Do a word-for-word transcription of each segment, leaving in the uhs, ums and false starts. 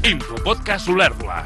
Infopodcast Olèrdola.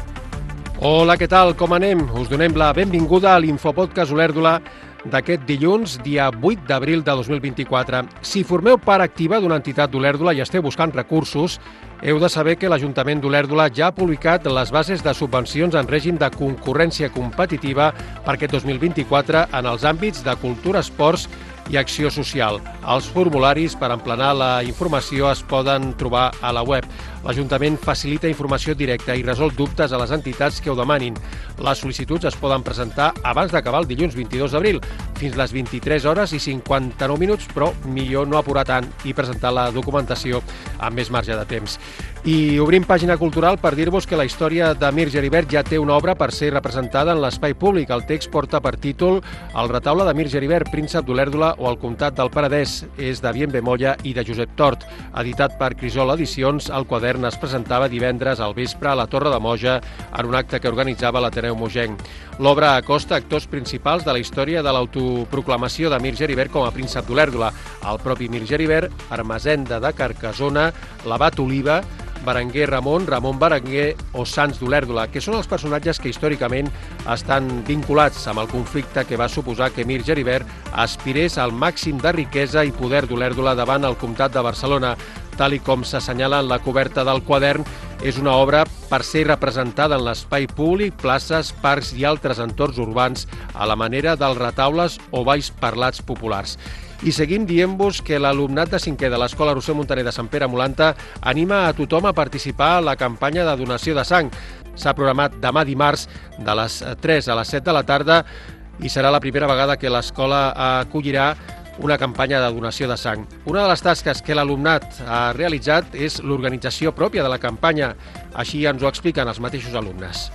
Hola, què tal? Com anem? Us donem la benvinguda a l'Infopodcast Olèrdola d'aquest dilluns, dia vuit d'abril de dos mil vint-i-quatre. Si formeu part activa d'una entitat d'Olèrdola i esteu buscant recursos, heu de saber que l'Ajuntament d'Olèrdola ja ha publicat les bases de subvencions en règim de concurrència competitiva per aquest dos mil vint-i-quatre en els àmbits de cultura, esports i acció social. Els formularis per emplenar la informació es poden trobar a la web. L'Ajuntament facilita informació directa i resol dubtes a les entitats que ho demanin. Les sol·licituds es poden presentar abans d'acabar el dilluns vint-i-dos d'abril, fins les vint-i-tres hores i cinquanta-nou minuts, però millor no apurar tant i presentar la documentació amb més marge de temps. I obrim pàgina cultural per dir-vos que la història de Mir Geribert ja té una obra per ser representada en l'espai públic. El text porta per títol El retaule de Mir Geribert, príncep d'Olèrdola o el comtat del Penedès. És de Bien Bemolla i de Josep Tort. Editat per Crisol Edicions, el quadern es presentava divendres al vespre a la Torre de Moja en un acte que organitzava l'Ateneu Mogenc. L'obra acosta actors principals de la història de l'autoproclamació de Mir Geribert com a príncep d'Olèrdola. El propi Mir Geribert, Ermessenda de Carcassona, l'Abat Oliva, Berenguer Ramon, Ramon Berenguer o Sants d'Olèrdola, que són els personatges que històricament estan vinculats amb el conflicte que va suposar que Mir Geribert aspirés al màxim de riquesa i poder d'Olèrdola davant el comtat de Barcelona. Tal i com s'assenyala en la coberta del quadern, és una obra per ser representada en l'espai públic, places, parcs i altres entorns urbans a la manera dels retaules o balls parlats populars. I seguim dient-vos que l'alumnat de cinquè de l'Escola Roser Montaner de Sant Pere Molanta anima a tothom a participar a la campanya de donació de sang. S'ha programat demà dimarts de les tres a les set de la tarda i serà la primera vegada que l'escola acollirà una campanya de donació de sang. Una de les tasques que l'alumnat ha realitzat és l'organització pròpia de la campanya. Així ens ho expliquen els mateixos alumnes.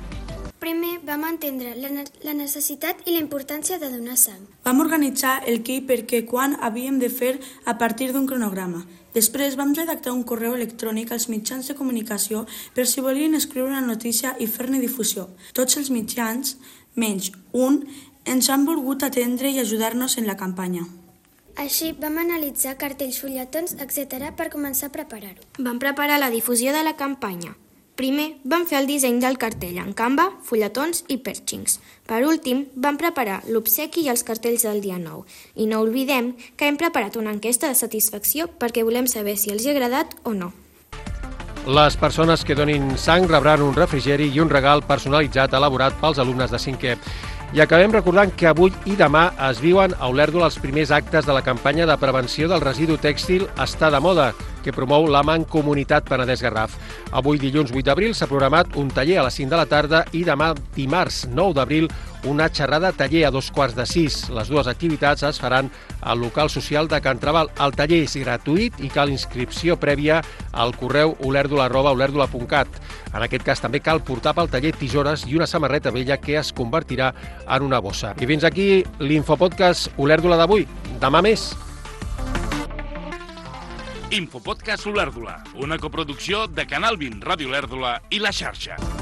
Primer vam entendre la, ne la necessitat i la importància de donar sang. Vam organitzar el què i per què quan havíem de fer a partir d'un cronograma. Després vam redactar un correu electrònic als mitjans de comunicació per si volien escriure una notícia i fer-ne difusió. Tots els mitjans, menys un, ens han volgut atendre i ajudar-nos en la campanya. Així vam analitzar cartells, fulletons, etcètera per començar a preparar-ho. Vam preparar la difusió de la campanya. Primer vam fer el disseny del cartell en Canva, fulletons i pèrxings. Per últim, vam preparar l'obsequi i els cartells del dia nou. I no oblidem que hem preparat una enquesta de satisfacció perquè volem saber si els ha agradat o no. Les persones que donin sang rebran un refrigeri i un regal personalitzat elaborat pels alumnes de cinquè. I acabem recordant que avui i demà es viuen a Olèrdola els primers actes de la campanya de prevenció del residu tèxtil Està de moda, que promou la Mancomunitat Penedès Garraf. Avui, dilluns vuit d'abril, s'ha programat un taller a les cinc de la tarda i demà, dimarts nou d'abril, una xerrada taller a dos quarts de sis. Les dues activitats es faran al local social de Can Trabal. El taller és gratuït i cal inscripció prèvia al correu olèrdola arroba olèrdola punt cat. En aquest cas també cal portar pel taller tisores i una samarreta vella que es convertirà en una bossa. I fins aquí l'Infopodcast Olèrdola d'avui. Demà més. Infopodcast Olèrdola, una coproducció de Canal vint, Ràdio Olèrdola i La Xarxa.